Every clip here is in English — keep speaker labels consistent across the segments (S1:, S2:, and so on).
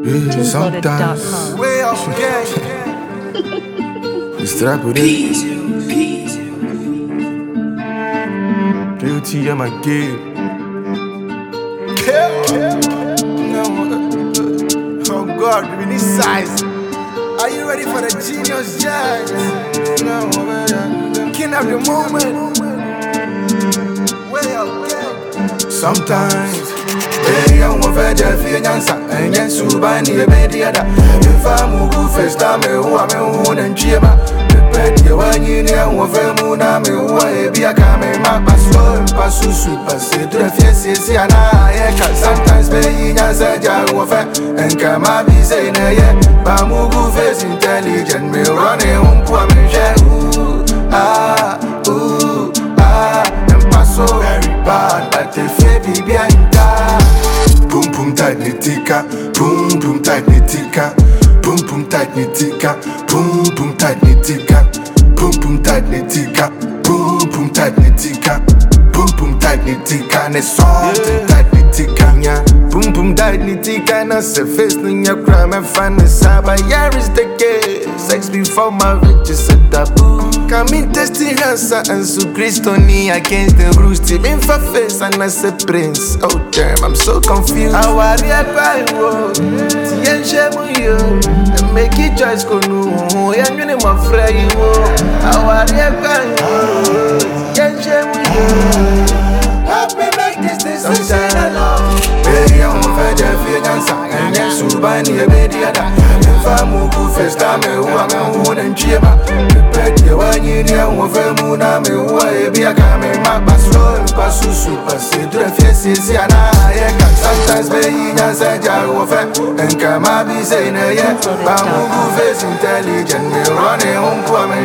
S1: Tunesloaded.com.
S2: Way off again.
S3: Strap with it. Beauty of my game.
S2: Oh God, we need size. Are you ready for the genius jazz? King of the moment. Way off again.
S3: Sometimes baby, I want to tell you answer. And yes, you buy me a baby. If I'm who first time, who I'm who and chiba. The baby, when you know, what I'm who I'm who be a camera, my passport, pass to sweet, pass it to the face. And I sometimes baby, I said, I want and come up, be saying, yeah, Bamugu face intelligent, me running home for me. And pass so very bad, but the baby behind that. Boom boom tight nitika, boom boom tight nitika, boom boom tight nitika, boom boom tight nitika, boom boom tight nitika, boom boom tight nitika, boom boom tight nitika, and it's all tight nitika, yeah. Boom boom tight nitika, and I say face in your crime and find the saba. Yeah, is the case. Sex before marriage is a taboo. Come in testing answer and so Christoni against the bruise. Team in for face and I say prince. Oh damn, I'm so confused. I worry about you. Tien shemu yo. Make it choice konu. Yang yune ma frey yo. I worry about you. Tien shemu yo. Help me make this decision alone. Baby, I'm a fed answer. And yes, you buy me a baby. If I'm who first time, who I'm who and chiba. When you know what I'm who be a camera, my passport, pass to sweet, pass it to the face. And I sometimes baby, I said, and come up, be saying, yeah, Bamugu face intelligent, me running home for me.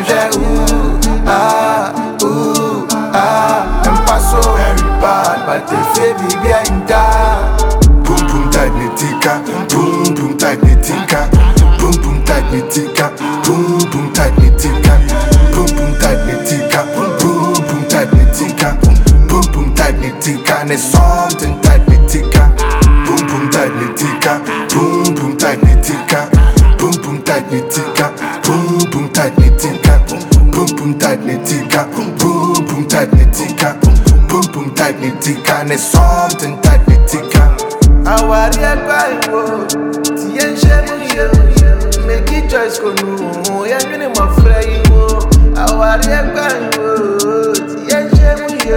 S3: And pass so very bad, but the baby behind that. Boom boom tight nitika, boom boom tight nitika, boom boom tight nitika, boom boom tight nitika, boom boom tight nitika, boom boom tight nitika, boom boom tight nitika, and it's something tight nitika, boom boom tight nitika, boom boom tight nitika, boom boom tight nitika, boom boom tight nitika, boom boom tight nitika, boom boom tight nitika, boom boom tight nitika, and it's something tight nitika. I worry about you. Tien shemu yo. Make it choice konu. Yang yune ma frey yo. I worry about you. Tien shemu yo.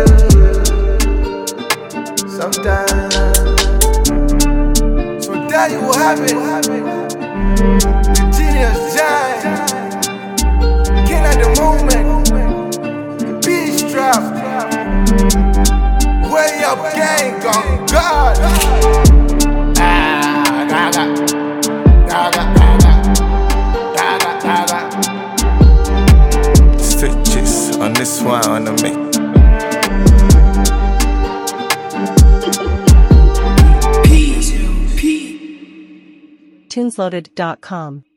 S3: Sometimes. So there you have it. The genius giant. King of the moment. Beach drop. Way up gang on God. Stitches on this one on the mix.
S1: Tunesloaded.com.